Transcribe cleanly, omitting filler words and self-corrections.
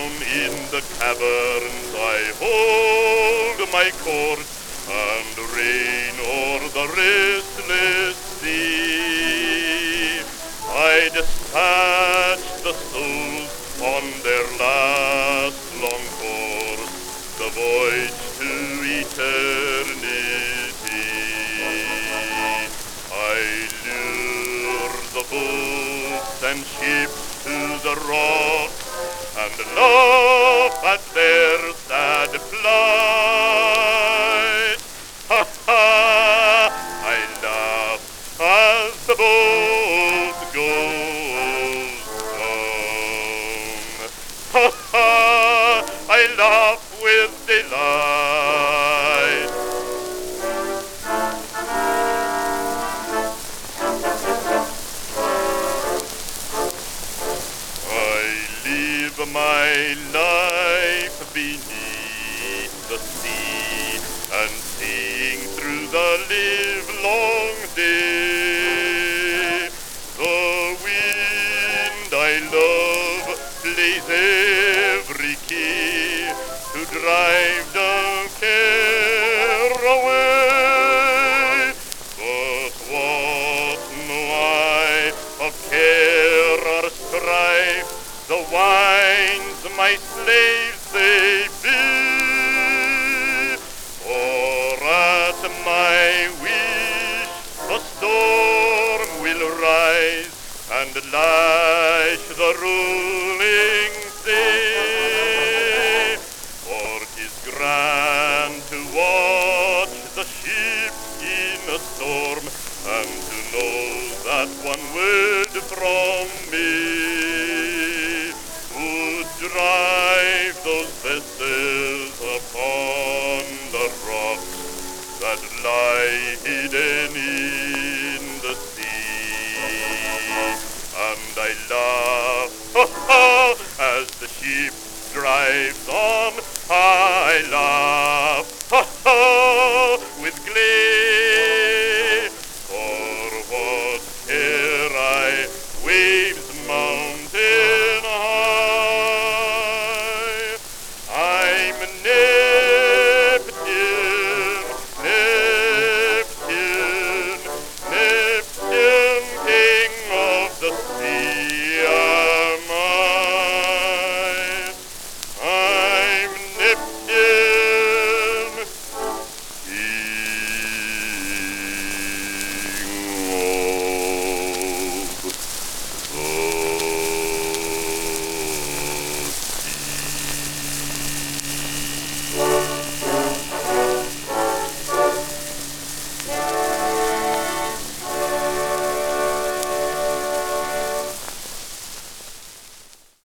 down in the caverns I hold my course, and reign o'er the restless sea. I dispatch the souls on their last long course, the voyage to eternity. I lure the boats and ships to the rock, and laugh at their sad plight. Ha ha! I laugh as the boat goes down. Ha ha! I laugh with delight. Live my life beneath the sea, and sing through the livelong day. The wind I love plays every key to drive down care away. But what know I of care or strife? The wine's my slaves they be, for at my wish a storm will rise and lash the ruling sea. For 'tis grand to watch the ship in a storm, and to know that one word from me drive those vessels upon the rocks that lie hidden in the sea. And I laugh, ha ha, as the ship drives on.